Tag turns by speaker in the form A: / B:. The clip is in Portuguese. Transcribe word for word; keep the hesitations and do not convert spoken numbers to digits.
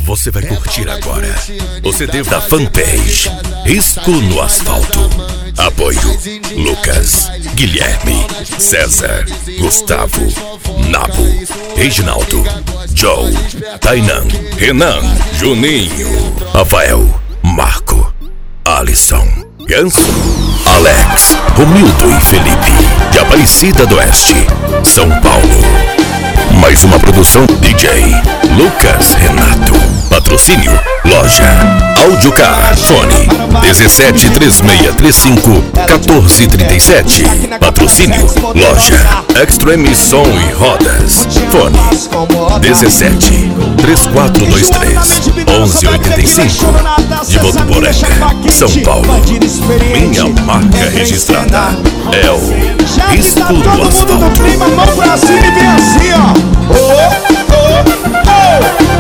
A: você vai curtir agora o C D da fanpage Risco no Asfalto. Apoio Lucas, Guilherme, César, Gustavo, Nabo, Reginaldo, Joe, Tainan, Renan, Juninho, Rafael, Marco, Alisson, Ganso, Alex, Romildo e Felipe, de Aparecida do Oeste, São Paulo. Mais uma produção D J Lucas Renato. Patrocínio Loja Audiocar. Fone dezessete, três seis três cinco, quatorze trinta sete. Patrocínio Loja Extreme Som e Rodas. Fone dezessete, três quatro dois três, onze oitenta e cinco. De Votuporanga, São Paulo. Minha marca registrada é o Risco do Asfalto.
B: Todo mundo do clima, mão pra cima e vem assim, ó. Oh, oh, oh.